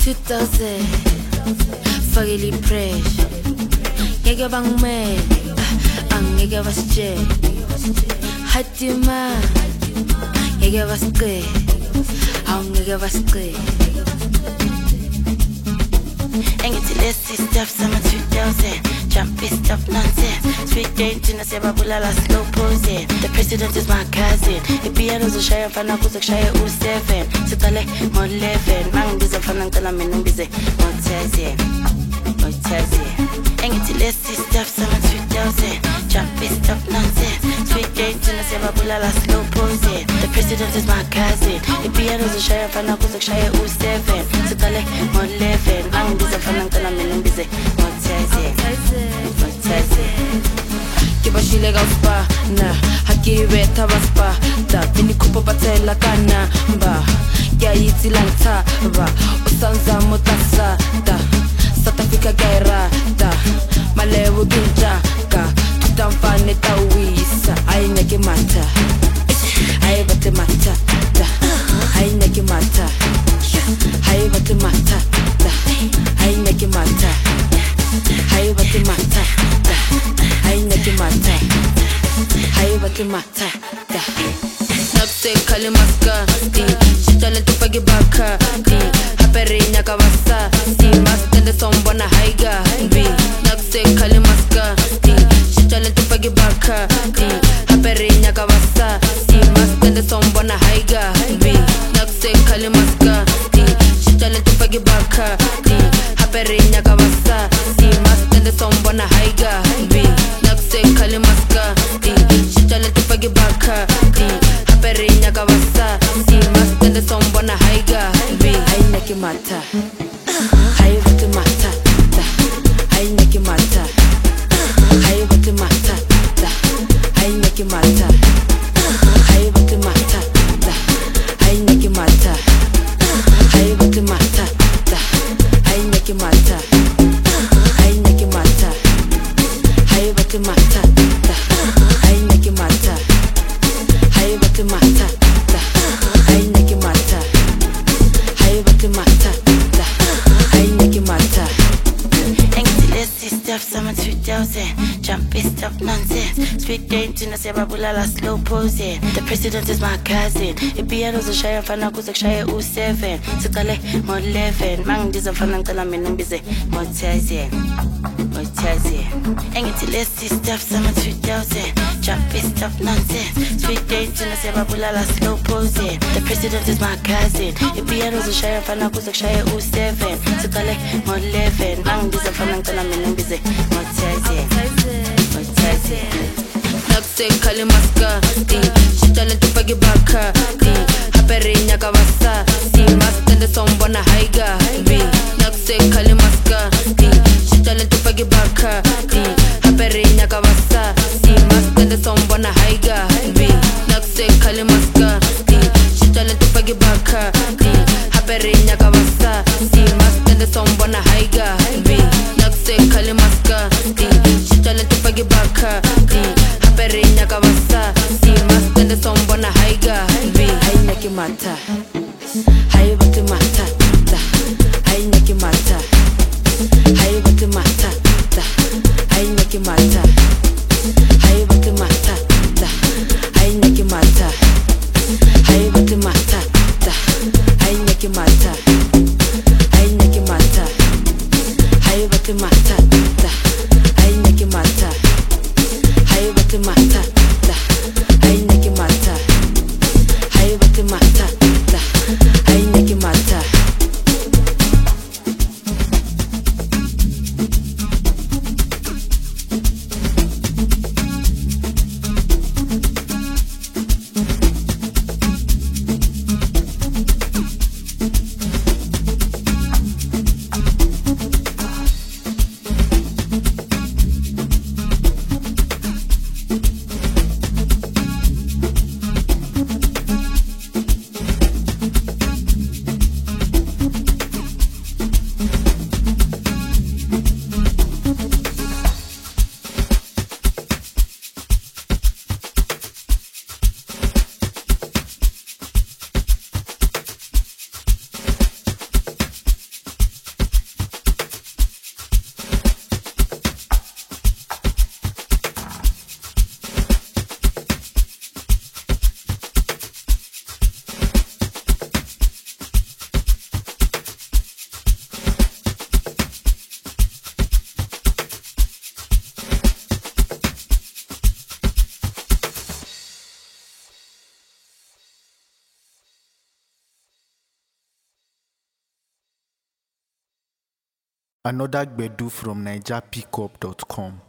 2000 fakele pressure ngeke bangimele angeke basitshele hatima ngeke basiqele awungeke basiqele engithi lesi stuff sama 2000 jumpy stuff nonsense sweet dainty nasebabulala slow pose the president is my cousin ipiano zoshaya mfana kuze kushaya u7 siqale ngo11 mangibiza mfana ngicela mina ngibize ngo10 engithi lesi stuff sama 2000 jumpy stuff nonsense sweet dainty nasebabulala slow pose the president is my cousin ipiano zoshaya mfana kuze kushaya u7 siqale ngo11 mangibiza mfana ngicela mina ngibize ngo10 Kibashile gaspa na hakiwe tabaspa da bini kupo batela kana ba ya yitilanta ba usanza mutasa da South Africa gaira da malewu ginja ka tutamfane tawisa aineke mata ai bate mata da aineke mata ai bate mata da aineke mata ai bate mata da aineke mata ai bate mata da Nakse kalimaska di shitale tupagi baka di haperinya kawasa di mastende sombona haiga bi Nakse kalimaska di shitale tupagi baka di haperinya kawasa di mastende sombona haiga bi Nakse kalimaska di shitale tupagi baka di haperinya kawasa di mastende sombona haiga bi Nakse kalimaska di shitale tupagi baka di Perinya kawasa si mastende sombona haiga bi aineke mata hai bate mata da aineke mata hai bate mata da aineke mata hai bate mata da aineke mata hai bate mata da aineke mata aineke mata hai bate mata da aineke mata hai bate mata da aineke mata hai bate mata da aineke mata engithi lesi stuff sama 2000 jumpy stuff nonsense sweet dainty nasebabulala slow pose the president is my cousin ipiano zoshaya mfana kuze kushaya u7 siqale ngo11 mangibiza mfana ngicela mina ngibize ngo10 engithi lesi stuff sama 2000 jumpy stuff nonsense sweet dainty nasebabulala slow pose the president is my cousin ipiano zoshaya mfana kuze kushaya u7 siqale ngo11 mangibiza mfana ngicela mina ngibize ngo10 Nakse kalimaska di shitale tupagi baka di haperinya kawasa di mastende sombona haiga bi Nakse kalimaska di shitale tupagi baka di haperinya kawasa di mastende sombona haiga bi Nakse kalimaska di shitale tupagi baka di haperinya kawasa di mastende sombona haiga bi Nakse kalimaska di shitale tupagi baka di haperinya kawasa di mastende sombona haiga bi aineke mata hai bate mata da aineke mata hai bate mata da aineke mata hai bate mata da aineke mata hai bate mata da aineke mata aineke mata hai bate mata da aineke mata hai bate mata da aineke mata hai bate mata da Another Gbedu from NigerPickup.com.